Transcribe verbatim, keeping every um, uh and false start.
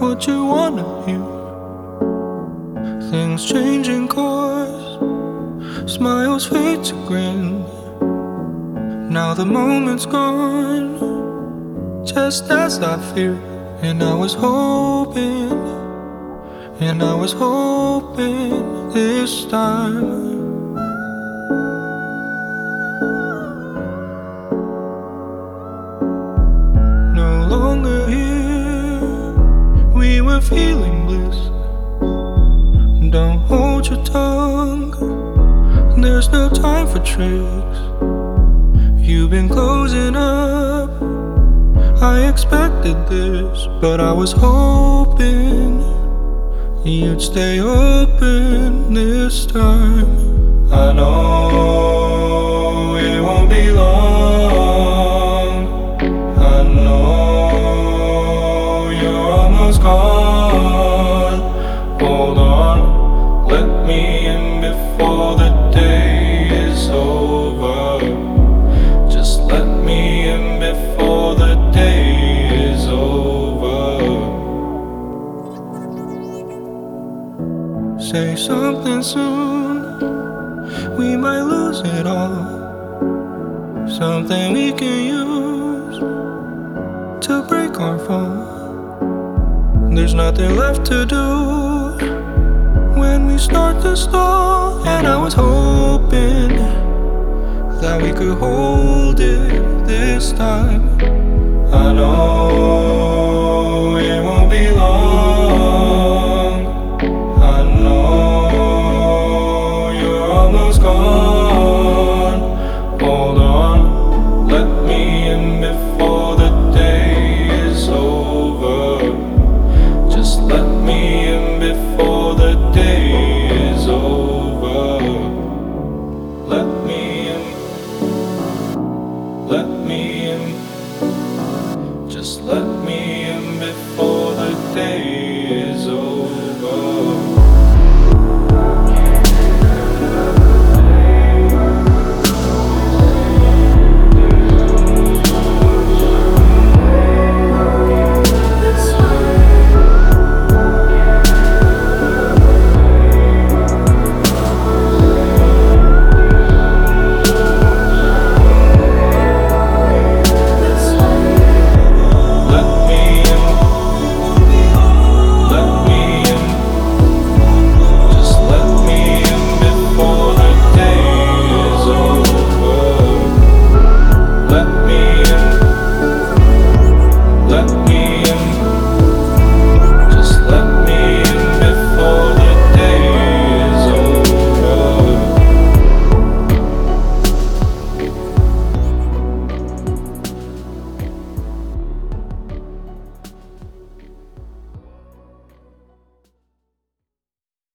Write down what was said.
what you wanna hear. Things changing course, smiles fade to grin. Now the moment's gone, just as I feared. And I was hoping, and I was hoping this time. No longer here, we were feeling bliss. Don't hold your tongue, there's no time for tricks. You've been closing up, I expected this, but I was hoping you'd stay open this time. I know it won't be long, I know you're almost gone. Hold on, let me in before the day is over. Just let me in before the day is over. Say something soon, we might lose it all. Something we can use to break our fall. There's nothing left to do when we start to stall. And I was hoping that we could hold it this time. I know